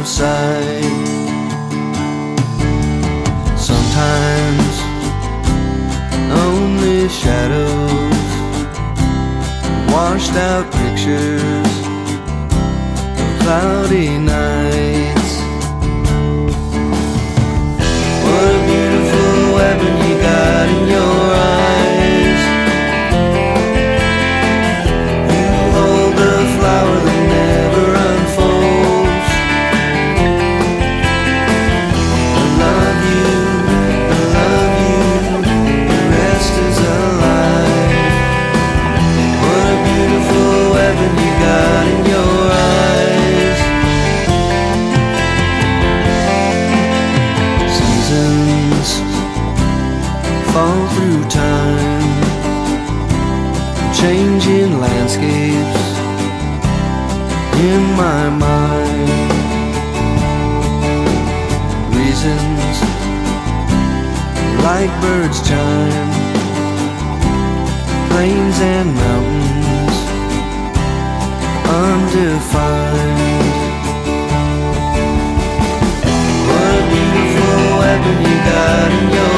of sight. Sometimes only shadows, washed out pictures of cloudy nights. What a beautiful weapon you got in your eyes. You hold the flower that never unfolds. I love you, the rest is a lie. What a beautiful weapon you got in your eyes. Seasons fall through time, changing landscapes in my mind. Reasons like birds chime, plains and mountains undefined. What a beautiful weapon you got in your